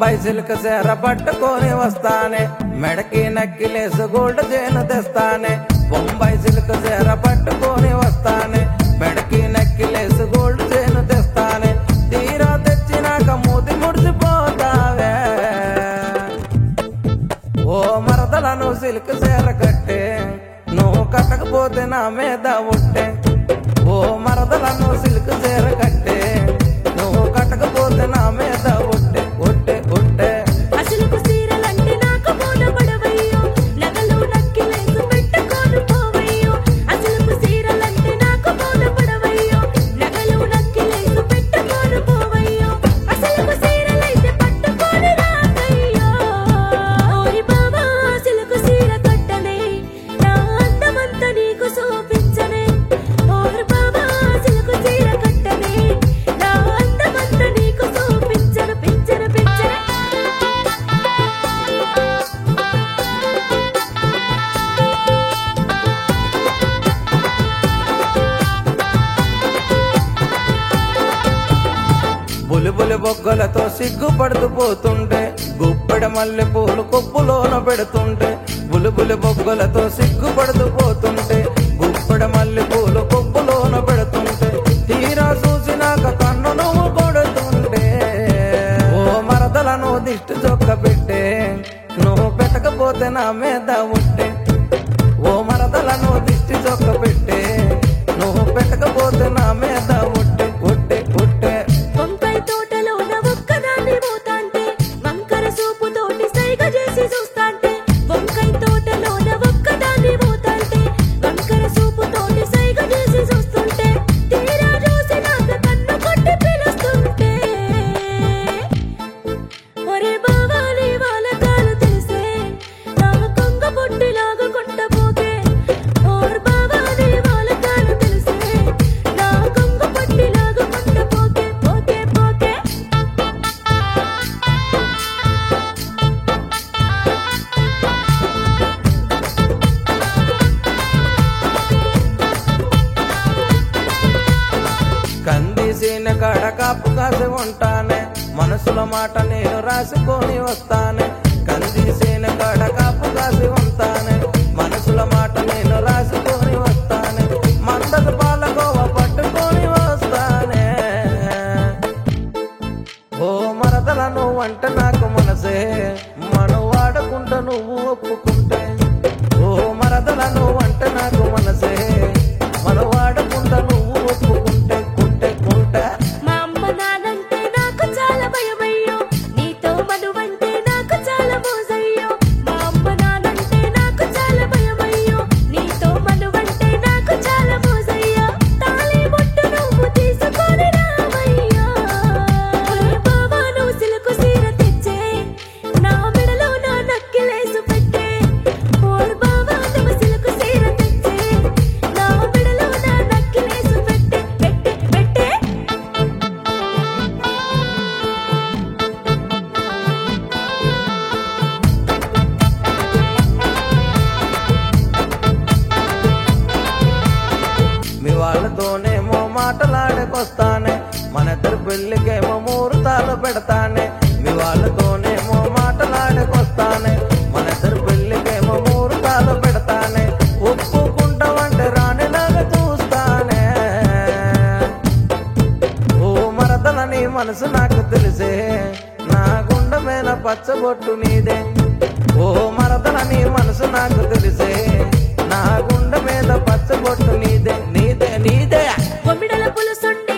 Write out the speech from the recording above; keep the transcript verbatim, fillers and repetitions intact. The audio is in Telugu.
బొంబాయి సిల్క్ సేర పట్టుకొని వస్తానే, మెడకి నక్కిలేసు గోల్డ్ చేను తెస్తానే. బొంబాయి సిల్క్ సేర పట్టుకొని వస్తానే, మెడకి నక్కిలేసు గోల్డ్ చేను తెస్తానే. తీరా తెచ్చినాక మూతి ముడిచిపోతావే, ఓ మరదలను సిల్క్ సేర కట్టే, నువ్వు కట్టకపోతే నా మీద ఉట్టే. ఓ మరదలను సిల్క్ సేర కట్టే, నువ్వు కట్టకపోతే నా మీద ఉట్టే ఉట్టే ఉట్టే. అసలుకు సీరలంటే నాకు బోన పడవయ్యో, నగలు నక్కిలేసు పెట్టుకోను పోవయ్యో. అసలుకు సీరలంటే నాకు బోన పడవయ్యో, నగలు నక్కిలేసు పెట్టుకోను పోవయ్యో. అసలుకు సీరలైతే పట్టుకోని రాకయ్యో. ఓరి బాబా అసలుకు సీర కట్టనే, నా అందమంతా నీకు చూపించనే. ఓరి బాబా అసలుకు సీర కట్టనే, నా అందమంతా నీకు చూపించను పించను పించను. బులిబులి బొగ్గలతో సిగ్గుపడుతూ పోతుంటే, గుప్పెడ మల్లె పూలు కొప్పులోన పెడుతుంటే. బులిబులి బొగ్గలతో సిగ్గుపడుతూ పోతుంటే, గుప్పెడ మల్లె పూలు కొప్పులోన పెడుతుంటే. తీరా చూసినాక కన్ను నువ్వు కొడుతుంటే, ఓ మరదలను దిష్టి చొక్క పెట్టే, నువ్వు పెట్టకపోతే నా మీద ఉట్టే. ఓ మరదలను దిష్టి చొక్క పెట్టే, నువ్వు పెట్టకపోతే నా మీద ఉట్టే ఉట్టే ఉట్టే. వంకాయ తోటలోన ఒక్కదాన్ని పోతాంటే, వంకర సూపుతోటి సైగ చేసి చూస్తాంటే. వంకాయ తోటలోన ఒక్కదాన్ని పోతాంటే, వంకర సూపుతోటి సైగ చేసి చూస్తుంటే. తీరా చూసి నాకు కన్ను కొట్టి పిలుస్తుంటే, ఒరే బావా నీ వాలకాలు తెలిసే, నా కొంగ పొట్టిలాగా కొంటపోకే. ఓర్ బావా నీ వాలకాలు తెలిసే, నా కొంగ పొట్టిలాగా కొంటపోకే పోకే పోకే. కందిసిన కాడ కాపు కాసి ఉంటానే, మనసులో మాట నేను రాసుకొని వస్తానే. కందిసిన కాడ కాపు కాసి ఉంటానే, మనసులో మాట నేను రాసుకొని వస్తానే. మందకు పాలకోవ పట్టుకొని వస్తానే, ఓ మరదల నువ్వంటే నాకు మనసే, మనం వాడకుంటా నువ్వు ఒప్పుకుంటే. ఓ మరదల నువ్వంటే నాకు మనసే, మనం వాడకుంటా నువ్వు ఒప్పుకుంటే కుంటే కుంటే. మా అమ్మ నానంటే నాకు చాలా భయమయ్యో, నీతో మనువంటే నాకు చాలా మోజయ్యో. మా అమ్మ నానంటే నాకు చాలా భయమయ్యో, నీతో మనువంటే నాకు చాలా మోజయ్యో. తాళి బొట్టు నువ్వు తీసుకొని రావయ్యో. ఒరే బావా నువ్వు సిలుకు సీర తెచ్చే, నా మెడలో నా నక్కిలేసు పెట్టే. ఓర్ బావా నువ్వు సిలుకు సీర తెచ్చే, నా మెడలో నా నక్కిలేసు పెట్టే పెట్టే పెట్టే. మీ వాళ్ళతోనేమో మాటలాడకొస్తానే, మన ఇద్దరు పెళ్లికేమో ముహూర్తాలు పెడతానే. మీ వాళ్ళతోనేమో మాటలాడకొస్తానే, మన ఇద్దరు పెళ్లికేమో ముహూర్తాలు పెడతానే. ఒప్పుకుంటావంటే రాణిలాగా చూస్తానే, ఓ మరదల నీ మనసు నాకు తెలిసే, నా గుండె మీద పచ్చబొట్టు నీదే. ఓ మరదల నీ మనసు నాకు తెలిసే, నా గుండె మీద పచ్చబొట్టు నీదే నీదే నీదే. బొమ్మిడల పులుసుండే